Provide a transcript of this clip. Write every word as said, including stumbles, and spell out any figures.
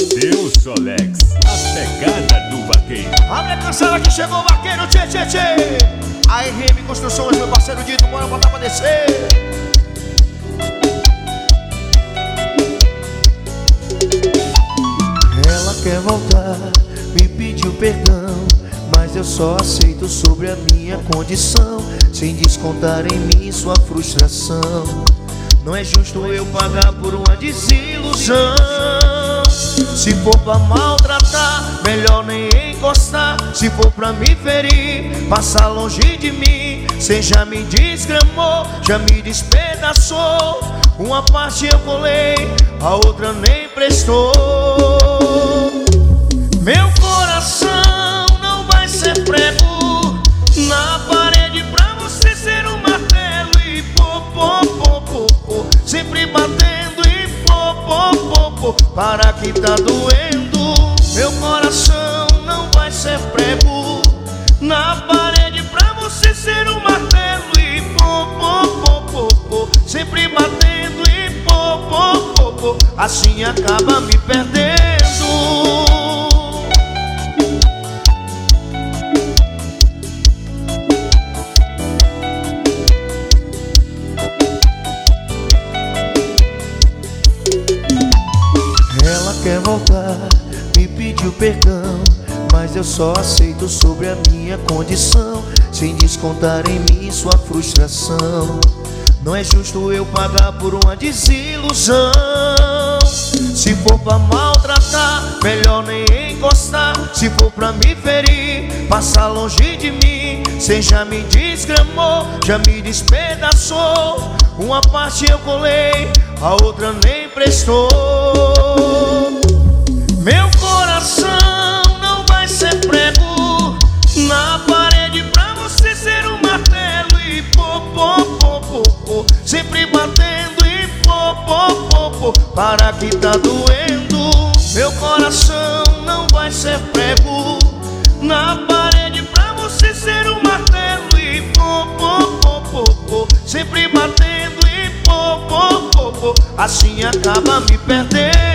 Seu Solex, a pegada do vaqueiro. Abre a cancela que chegou o vaqueiro, tchê, tchê, tchê. A R M Construções, meu parceiro Dito, bora botar pra descer. Ela quer voltar, me pediu perdão, mas eu só aceito sobre a minha condição, sem descontar em mim sua frustração. Não é justo eu pagar por uma desilusão. Se for pra maltratar, melhor nem encostar. Se for pra me ferir, passar longe de mim. Cê já me desgramou, já me despedaçou. Uma parte eu colei, a outra nem prestou. Meu coração não vai ser prego na parede pra você ser um martelo e pô, pô, pô, pô, pô. Sempre batendo e pô, pô, pô, pô. Para que tá doendo. Meu coração não vai ser prego na parede pra você ser um martelo e pô, pô, pô, pô, pô. Sempre batendo e pô, pô, pô, pô. Assim acaba me perdendo. Ela quer voltar, me pediu perdão, mas eu só aceito sobre a minha condição, sem descontar em mim sua frustração. Não é justo eu pagar por uma desilusão. Se for pra maltratar, melhor nem encostar. Se for pra me ferir, passar longe de mim. Cê já me desgramou, já me despedaçou. Uma parte eu colei, a outra nem prestou. Meu coração não vai ser prego na parede pra você ser um martelo e pô, pô, pô, pô, pô. Sempre batendo e pô, pô, pô, pô. Para que tá doendo. Meu coração não vai ser prego na parede pra você ser um martelo e pô, pô, pô, pô, pô. Sempre batendo e pô, pô, pô, pô. Assim acaba me perdendo.